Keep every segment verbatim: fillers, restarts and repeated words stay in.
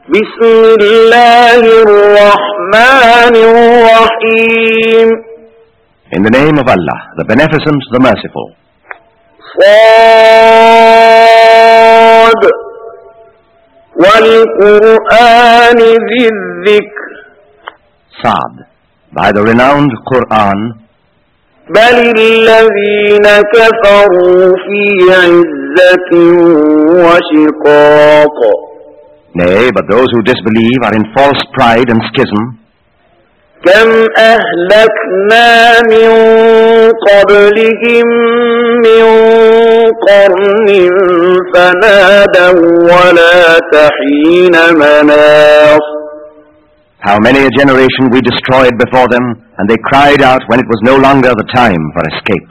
بسم الله الرحمن الرحيم. In the name of Allah, the Beneficent, the Merciful. صاد والقرآن ذي الذكر. Sad, by the renowned Quran. بل الذين كفروا في عزة وشقاق. Nay, but those who disbelieve are in false pride and schism. كم أهلكنا من قبلهم من قرن فنادوا ولا تحين مناص. How many a generation we destroyed before them, and they cried out when it was no longer the time for escape.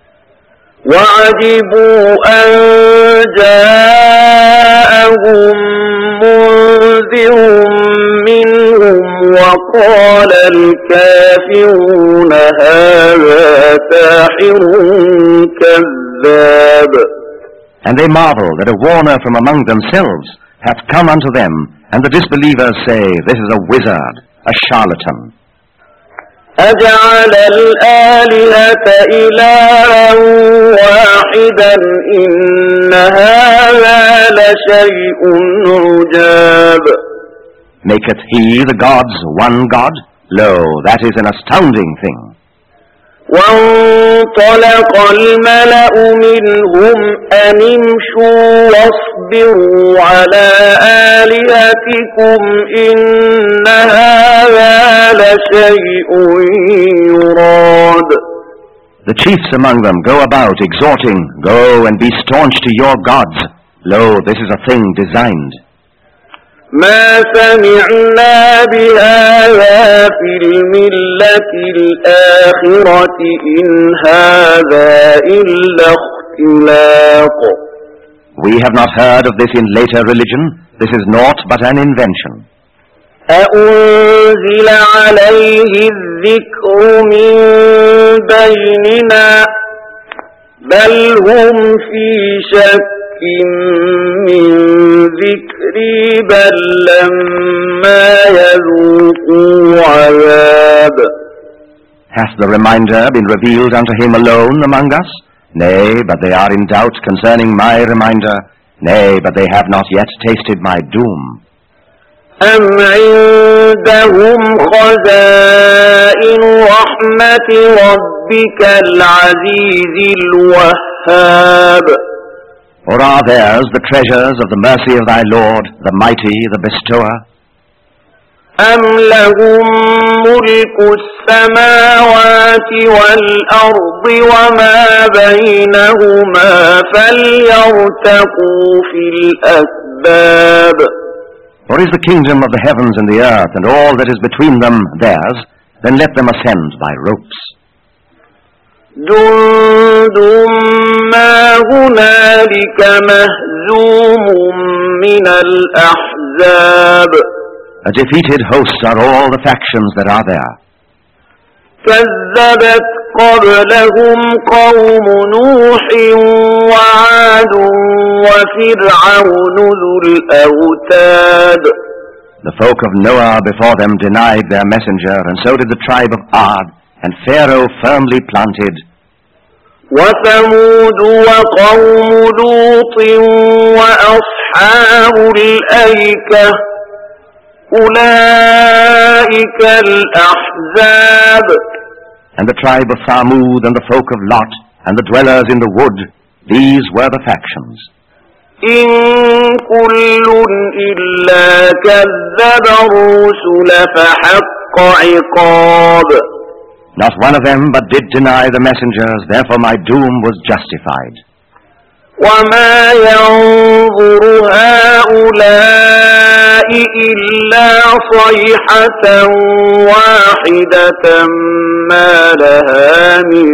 وعجبوا أن جاءهم منذر منهم وقال الكافرون هذا ساحر كذاب. And they marvel that a warner from among themselves hath come unto them, and the disbelievers say, this is a wizard, a charlatan. أجعل الآلهة إلها واحدا إن هذا لشيء عجاب. Maketh he the gods one god? Lo, that is an astounding thing. وانطلق الملأ منهم أن امشوا واصبروا على آلهتكم إن هذا لشيء يراد. The chiefs among them go about exhorting, go and be staunch to your gods. Lo, this is a thing designed. ما سمعنا بهذا في الملة الآخرة إن هذا إلا اختلاق. We have not heard of this in later religion. This is naught but an invention. أأنزل عليه الذكر من بيننا بل هم في شك من ذكري بل لما يذوقوا عذاب. Hath the reminder been revealed unto him alone among us? Nay, but they are in doubt concerning my reminder. Nay, but they have not yet tasted my doom. أم عندهم خزائن رحمة ربك العزيز الوهاب. Or are theirs the treasures of the mercy of thy Lord, the mighty, the bestower? أم لهم ملك السماوات والأرض وما بينهما فليرتقوا في الأسباب. Or is the kingdom of the heavens and the earth and all that is between them theirs? Then let them ascend by ropes. جند ما هنالك مهزوم من الأحزاب. A defeated host are all the factions that are there. كذبت قبلهم قوم نوح وعاد وفرعون ذو الأوتاد. The folk of Noah before them denied their messenger, and so did the tribe of Ad, and Pharaoh firmly planted. وثمود وقوم لوط وأصحاب الأيكة أولئك الأحزاب. And the tribe of Thamud and the folk of Lot and the dwellers in the wood, these were the factions. إن كل إلا كذب الرسل فحق عقاب. Not one of them but did deny the messengers, therefore my doom was justified. وما ينظر هؤلاء إلا صيحة واحدة ما لها من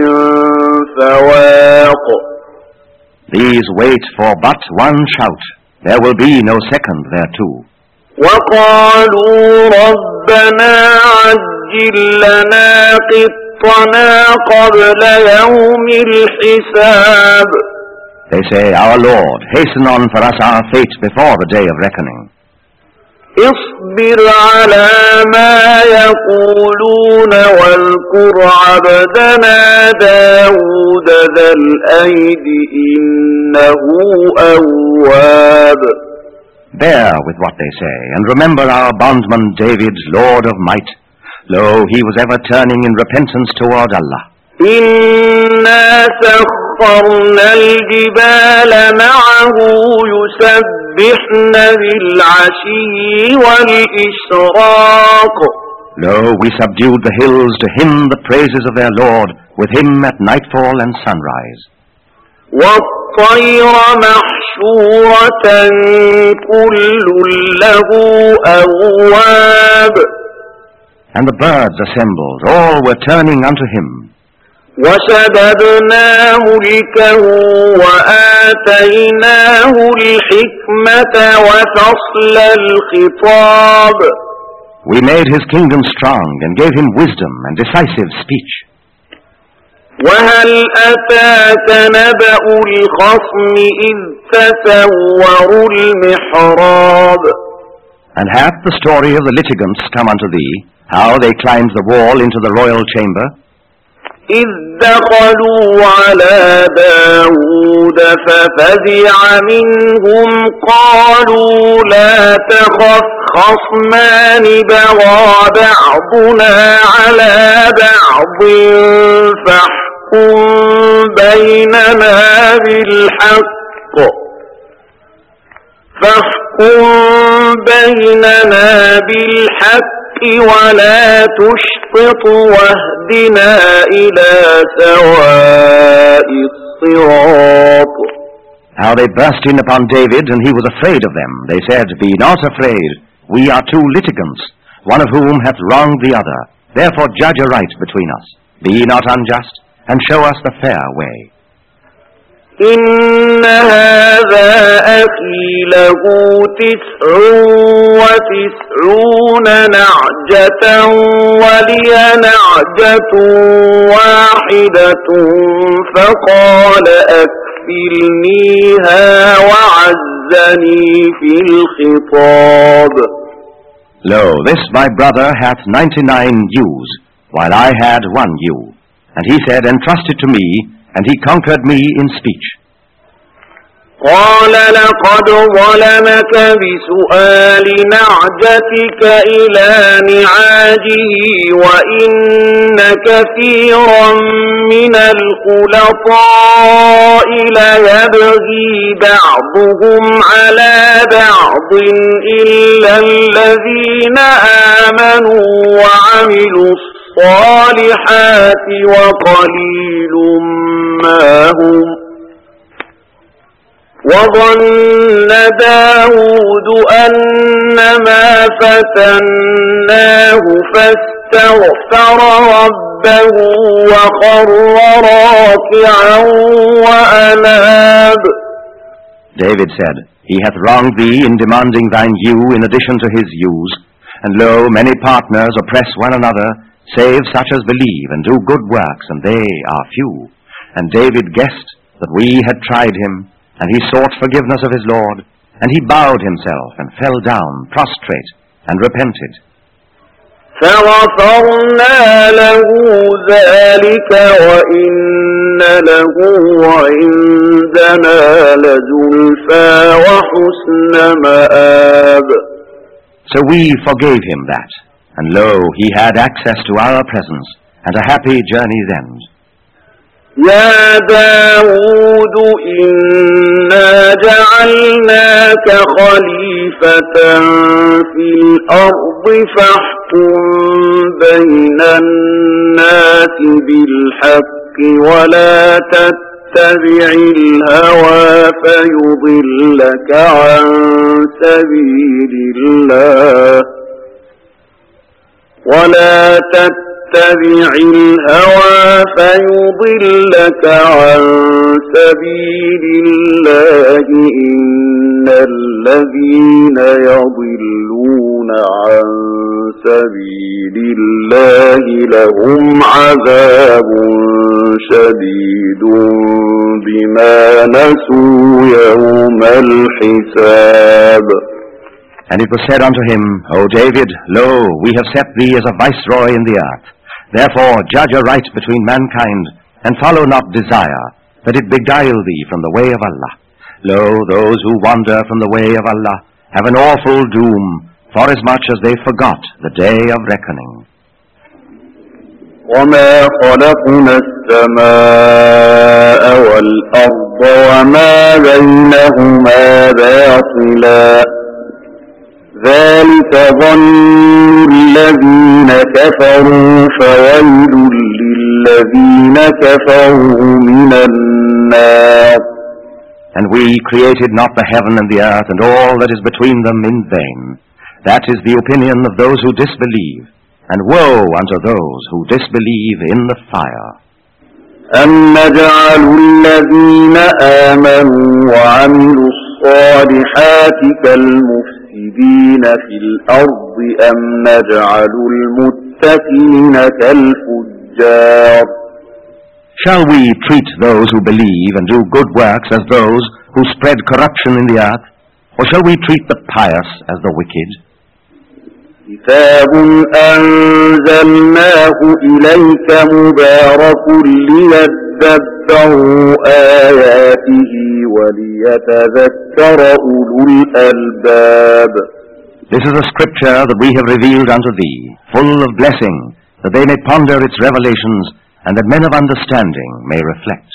فواق. These wait for but one shout. There will be no second thereto. وقالوا ربنا عجل لنا قطنا قبل يوم الحساب. They say, Our Lord, hasten on for us our fate before the day of reckoning. اصبر على ما يقولون واذكر عبدنا داود ذا الأيد إنه أواب. Bear with what they say, and remember our bondman David, Lord of might. Lo, he was ever turning in repentance toward Allah. إنا سخرنا الجبال معه يسبحن بالعشي والإشراق. Lo, we subdued the hills to hymn the praises of their Lord, with him at nightfall and sunrise. والطير محشورة كل له أواب. And the birds assembled, all were turning unto him. وشددنا ملكه وآتيناه الحكمة وفصل الخطاب. We made his kingdom strong and gave him wisdom and decisive speech. وهل أتاك نبأ الخصم إذ تسوروا المحراب. And hath the story of the litigants come unto thee, how they climbed the wall into the royal chamber? إذ دخلوا على داود ففزع منهم قالوا لا تخف خصمان بغى بعضنا على بعض فاحكم بيننا بالحق فاحكم بيننا بالحق ولا تشطط واهدنا إلى سواء الصراط. How they burst in upon David, and he was afraid of them. They said, Be not afraid. We are two litigants, one of whom hath wronged the other. Therefore judge aright between us. Be not unjust, and show us the fair way. إن هذا أخي له تسع وتسعون نعجة ولي نعجة واحدة فقال أكفلنيها وعزني في الخطاب. Lo, this my brother hath ninety-nine ewes, while I had one ewe. And he said, Entrust it to me, and he conquered me in speech. قال لقد ظلمك بسؤال نعجتك إلى نعاجه وإن كثيرا من الخلطاء ليبغي بعضهم على بعض إلا الذين آمنوا وعملوا الصالحات وقليل ما هم. وظن داود أنما فتناه فاستغفر ربه وخر راكعا وأناب. David said, He hath wronged thee in demanding thine ewe in addition to his ewes, and lo, many partners oppress one another, save such as believe and do good works, and they are few. And David guessed that we had tried him, and he sought forgiveness of his Lord, and he bowed himself and fell down prostrate and repented. فغفرنا له ذلك وإن له عندنا لزلفى وحسن مآب. So we forgave him that, and lo, he had access to our presence, and a happy journey's end. يا داود إنا جعلناك خليفة في الأرض فاحكم بين الناس بالحق ولا تتبع الهوى فيضلك عن سبيل الله ولا تتبع اتبع الهوى فيضلك عن سبيل الله إن الذين يضلون عن سبيل الله لهم عذاب شديد بما نسوا يوم الحساب. And it was said unto him, O David, lo, we have set thee as a viceroy in the earth. Therefore judge aright between mankind, and follow not desire, that it beguile thee from the way of Allah. Lo, those who wander from the way of Allah have an awful doom, forasmuch as they forgot the day of reckoning. وَمَا خَلَقْنَا السَّمَاءَ وَالْأَرْضَ وَمَا بَيْنَهُمَا بَاطِلًا ذَلِكَ ظَنُّ الَّذِينَ كَفَرُوا فَوَيْلٌ لِّلَّذِينَ كَفَرُوا مِنَ النَّارِ. And we created not the heaven and the earth and all that is between them in vain. That is the opinion of those who disbelieve, and woe unto those who disbelieve in the fire. أَمْ نَجْعَلُ الَّذِينَ آمَنُوا وَعَمِلُوا الصَّالِحَاتِ كَالْمُفْسِدِينَ فِي الْأَرْضِ أَمْ نَجْعَلُ الْمُتَّقِينَ كَالْفُجَّارِ. Shall we treat those who believe and do good works as those who spread corruption in the earth, or shall we treat the pious as the wicked? كتاب أنزلناه إليك مبارك ليدبروا آياته وليتذكر أولو الألباب. This is a scripture that we have revealed unto thee, full of blessing, that they may ponder its revelations, and that men of understanding may reflect.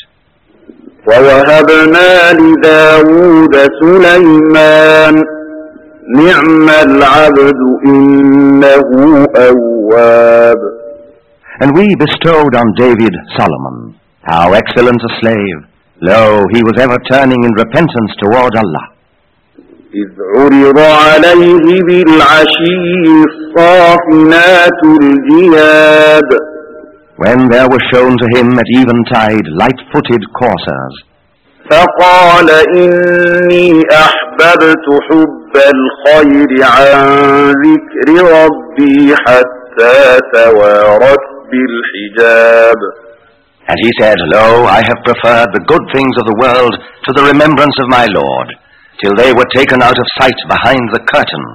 وَوَهَبْنَا لِدَاوُودَ سُلَيْمَانَ نِعْمَ الْعَبْدُ إِنَّهُ أَوَّابٌ. And we bestowed on David Solomon, how excellent a slave. Lo, he was ever turning in repentance toward Allah. إِذْ عُرِضَ عَلَيْهِ بِالْعَشِيِّ الصَّافِنَاتُ الْجِيَادُ. When there were shown to him at eventide light-footed coursers. فقال إني أحببت حب الخير عن ذكر ربي حتى توارت بالحجاب. And he said, Lo, I have preferred the good things of the world to the remembrance of my Lord, till they were taken out of sight behind the curtain.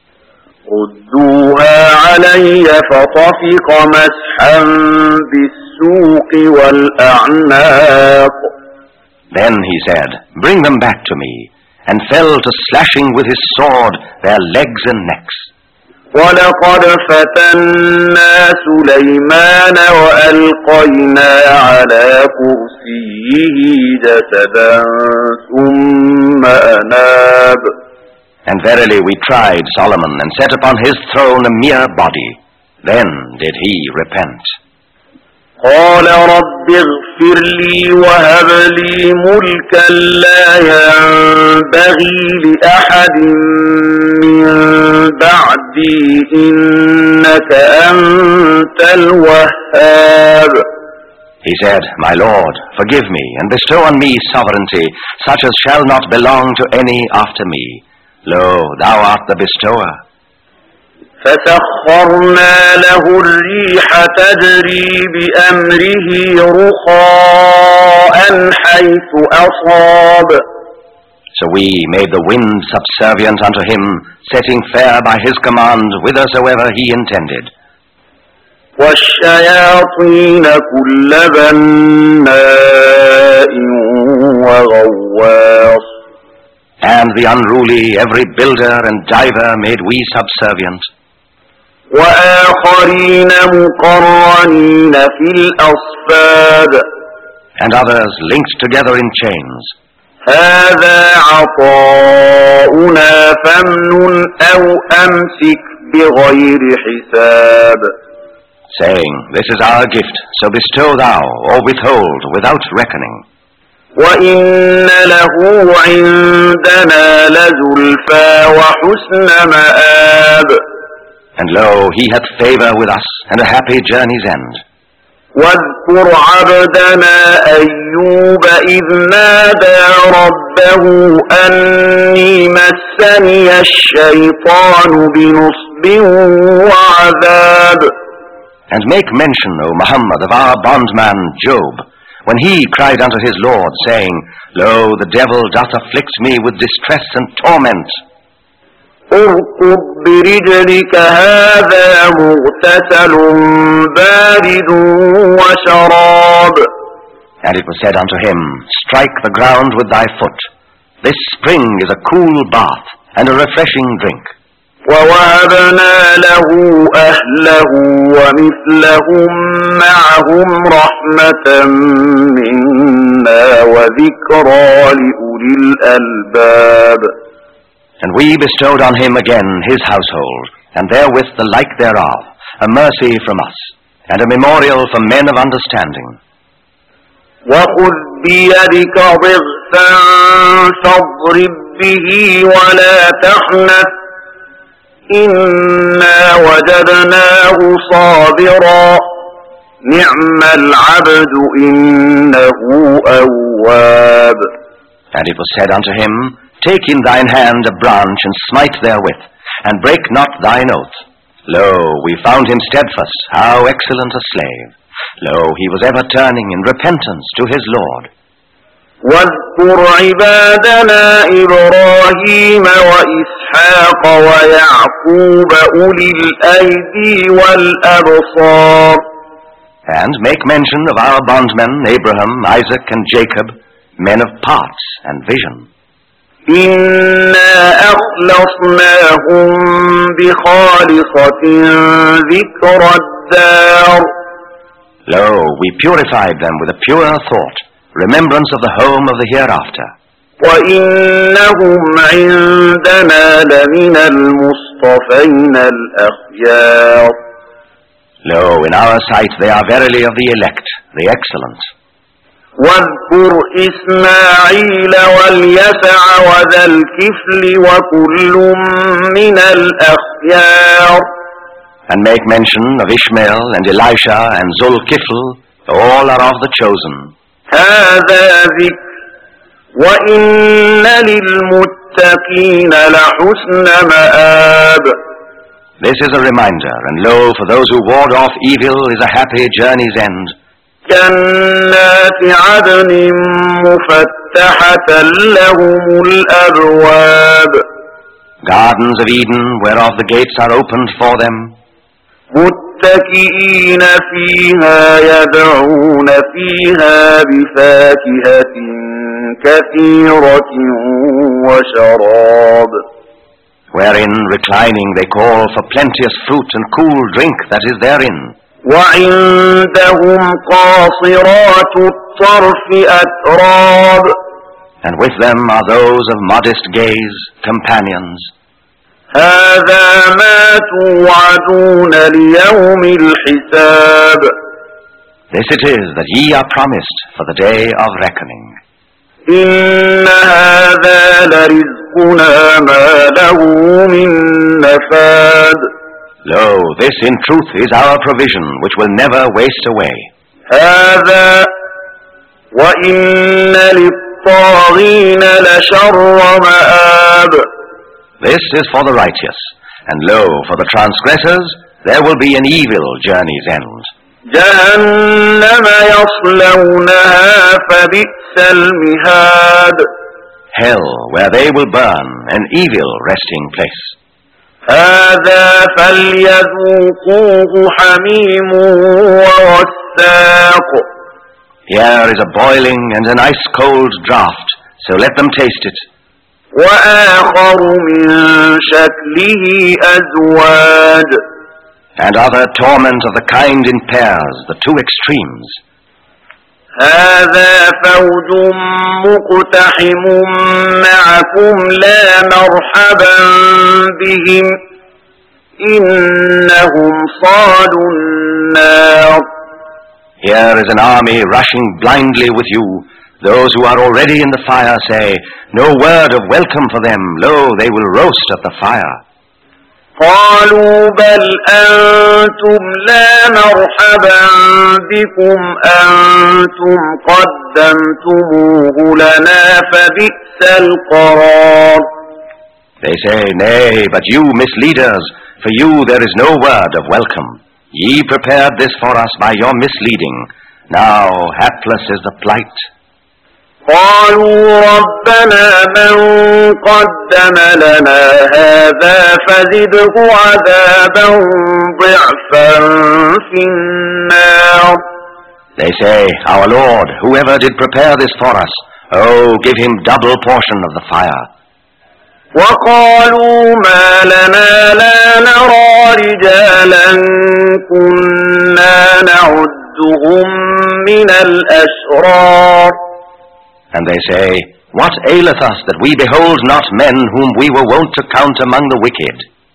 ردوها علي فطفق مسحا بالسوق والأعناق. Then he said, Bring them back to me, and fell to slashing with his sword their legs and necks. وَلَقَدْ فَتَنَّا سُلَيْمَانَ وَأَلْقَيْنَا عَلَى كُرْسِيِّهِ جَسَدًا ثُمَّ أَنَابَ. And verily we tried Solomon, and set upon his throne a mere body. Then did he repent. قال رب اغفر لي وهب لي ملكا لا ينبغي لأحد من بعدي إنك أنت الوهاب. He said, My Lord, forgive me, and bestow on me sovereignty, such as shall not belong to any after me. Lo, thou art the bestower. فسخرنا له الريح تجري بأمره رخاء حيث أصاب. So we made the wind subservient unto him, setting fair by his command whithersoever he intended. والشياطين كل بناء وغواص. And the unruly, every builder and diver made we subservient. وآخرين مقرنين في الأصفاد. And others linked together in chains. هذا عطاؤنا فامنن أو أمسك بغير حساب. Saying, This is our gift, so bestow thou, or withhold, without reckoning. وَإِنَّ لَهُ عِندَنَا لَزُلْفَى وَحُسْنَ مَآبٍ. And lo, he hath favor with us, and a happy journey's end. واذكر عبدنا أيوب إذ نادى ربه أني مسني الشيطان بنصب وعذاب. And make mention, O Muhammad, of our bondman Job, when he cried unto his Lord, saying, Lo, the devil doth afflict me with distress and torment. اركض برجلك هذا مغتسل بارد وشراب. And it was said unto him, Strike the ground with thy foot. This spring is a cool bath and a refreshing drink. ووهبنا له أهله ومثلهم معهم رحمة منا وذكرى لأولي الألباب. And we bestowed on him again his household, and therewith the like thereof, a mercy from us, and a memorial for men of understanding. وخذ بيدك ضغثا فاضرب به ولا تحنث إنا وجدناه صابرا نعم العبد إنه أواب. And it was said unto him, Take in thine hand a branch and smite therewith, and break not thine oath. Lo, we found him steadfast, how excellent a slave. Lo, he was ever turning in repentance to his Lord. واذكر عبادنا إبراهيم وإسحاق ويعقوب أولي الأيدي والأبصار. And make mention of our bondmen Abraham, Isaac, and Jacob, men of parts and vision. إنا أخلصناهم بخالصة ذكر الدار. Lo, we purified them with a pure thought, remembrance of the home of the hereafter. وَإِنَّهُمْ عِندَنَا لَمِنَ الْمُصْطَفَيْنَ الْأَخْيَارِ. Lo, in our sight they are verily of the elect, the excellent. وَاذْكُرْ إِسْمَاعِيلَ وَالْيَسَعَ وَذَا الْكِفْلِ وَكُلٌّ مِّنَ الْأَخْيَارِ. And make mention of Ishmael and Elisha and Zul-Kifl, all are of the chosen. هذا ذكر وإن للمتقين لحسن مآب. This is a reminder, and lo, for those who ward off evil is a happy journey's end. جنات عدن مفتحة لهم الأبواب. Gardens of Eden, whereof the gates are opened for them. متكئين فيها يدعون فيها بفاكهة كثيرة وشراب. Wherein, reclining, they call for plenteous fruit and cool drink that is therein. وعندهم قاصرات الطرف أتراب. And with them are those of modest gaze, companions. هذا ما توعدون ليوم الحساب. This it is that ye are promised for the day of reckoning. إن هذا لرزقنا ما له من نفاد. Lo, this in truth is our provision, which will never waste away. هذا وإن للطاغين لشر مآب. This is for the righteous, and lo, for the transgressors, there will be an evil journey's end. جهنم يصلونها فبئس المهاد. Hell, where they will burn, an evil resting place. هذا فليذوقوه حميم وغساق. Here is a boiling and an ice-cold draught, so let them taste it. وآخر من شكله أزواج. And other torment of the kind in pairs, the two extremes. هذا فوج مقتحم معكم لا مرحبا بهم إنهم صالوا النار. Here is an army rushing blindly with you. Those who are already in the fire say, no word of welcome for them. Lo, they will roast at the fire. قالوا بل أنتم لا مرحبا بكم أنتم قدمتموه لنا فبئس القرار. They say, nay, but you misleaders, for you there is no word of welcome. Ye prepared this for us by your misleading. Now hapless is the plight. قالوا ربنا من قدم لنا هذا فزده عذابا ضعفا في النار. They say, Our Lord, whoever did prepare this for us, oh, give him double portion of the fire. وقالوا ما لنا لا نرى رجالا كنا نعدهم من الأشرار. And they say, What aileth us that we behold not men whom we were wont to count among the wicked?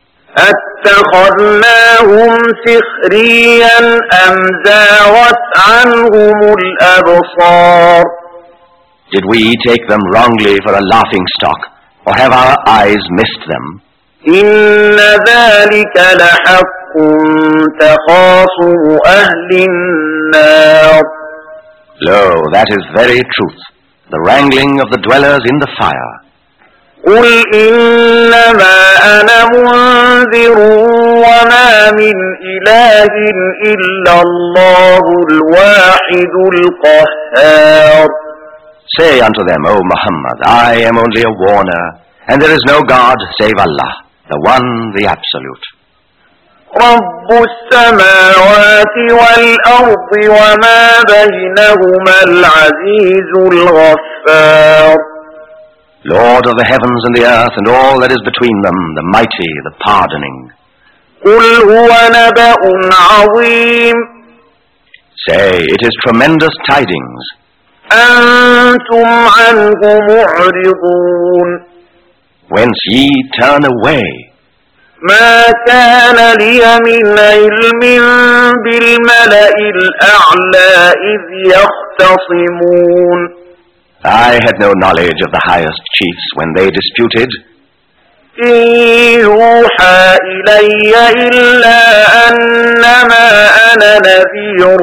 أتخذناهم سخريا أم زاغت عنهم الأبصار. Did we take them wrongly for a laughing stock, or have our eyes missed them? إن ذلك لحق تخاصم أهل النار. Lo, that is very truth, the wrangling of the dwellers in the fire. قل إنما أنا منذر وما من إله إلا الله الواحد القهار. Say unto them, O Muhammad, I am only a warner, and there is no God save Allah, the One, the Absolute. رب السماوات والأرض وما بينهما العزيز الغفار. Lord of the heavens and the earth and all that is between them, the mighty, the pardoning. قل هو نبأ عظيم. Say, it is tremendous tidings. أنتم عنه معرضون. Whence ye turn away. ما كان لي من علم بالملأ الأعلى إذ يختصمون. I had no knowledge of the highest chiefs when they disputed. إن يوحى إلي إلا أنما أنا نذير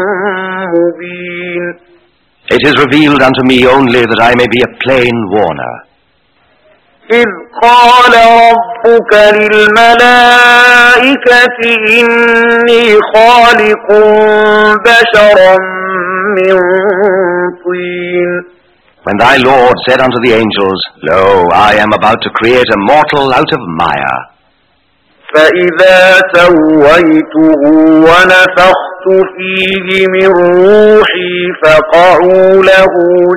مبين. It is revealed unto me only that I may be a plain warner. إذ قال ربك للملائكة إني خالق بشرا من طين. When thy Lord said unto the angels, Lo, I am about to create a mortal out of mire. فإذا سويته ونفخت فيه من روحي فقعوا له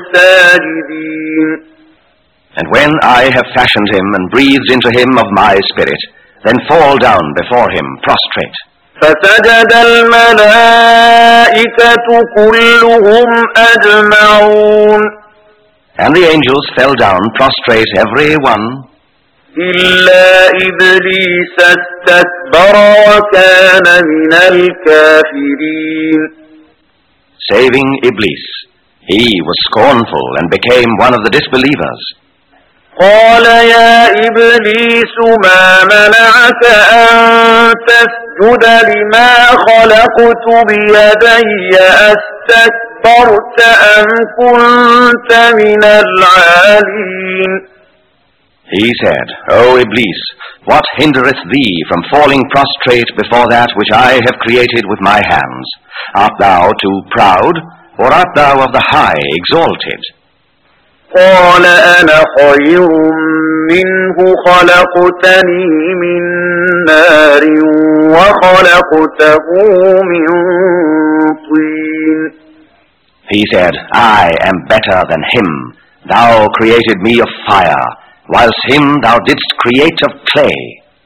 ساجدين. And when I have fashioned him and breathed into him of my spirit, then fall down before him prostrate. فسجد الملائكة كلهم أجمعون. And the angels fell down prostrate every one. إلا إبليس استكبر وكان من الكافرين. Saving Iblis. He was scornful and became one of the disbelievers. قال يا إبليس ما منعك أن تسجد لما خلقت بيدي أستكبرت أم كنت من العالين. He said, O Iblis, what hindereth thee from falling prostrate before that which I have created with my hands? Art thou too proud, or art thou of the high exalted? قال أنا خير منه خلقتني من نار وخلقته من طين. He said, I am better than him. Thou created me of fire, whilst him thou didst create of clay.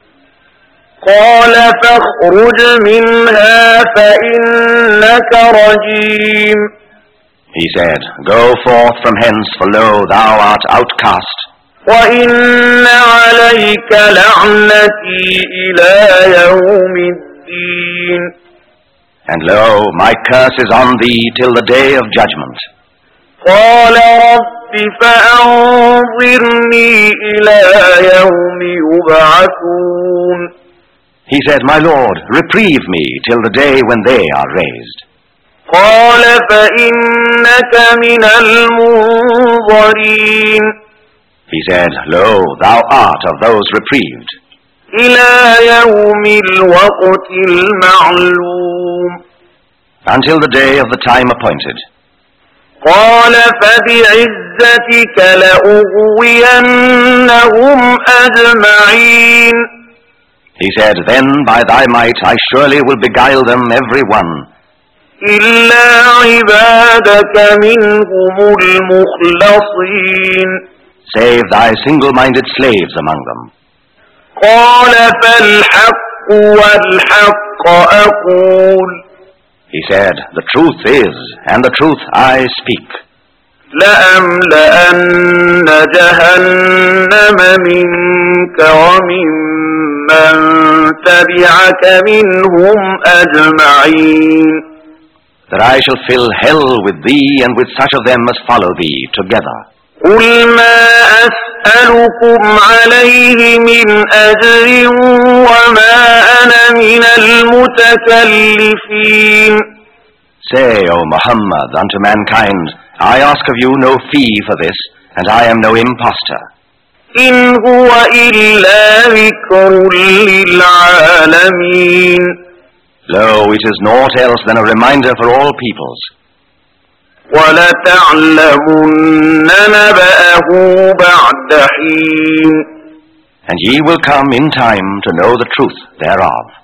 قال فاخرج منها فإنك رجيم. He said, Go forth from hence, for lo, thou art outcast. وإن عليك لعنتي إلى يوم الدين. And lo, my curse is on thee till the day of judgment. قال رب فأنظرني إلى يوم يبعثون. He said, My Lord, reprieve me till the day when they are raised. قال فإنك من المنظرين. He said, Lo, thou art of those reprieved. إلى يوم الوقت المعلوم. Until the day of the time appointed. قال فبعزتك لأغوينهم أجمعين. He said, then by thy might I surely will beguile them every one. إلا عبادك منهم المخلصين. Save thy single-minded slaves among them. قال فالحق والحق أقول. He said, the truth is, and the truth I speak. لأملأن جهنم منك وممن تبعك منهم أجمعين. That I shall fill hell with thee and with such of them as follow thee together. قل ما أسألكم عليه من أجر وما أنا من المتكلفين. Say, O Muhammad, unto mankind, I ask of you no fee for this, and I am no impostor. إن هو إلا ذكر للعالمين. Lo, it is naught else than a reminder for all peoples. وَلَتَعْلَمُنَّ نَبَأَهُ بَعْدَ حِينٍ. And ye will come in time to know the truth thereof.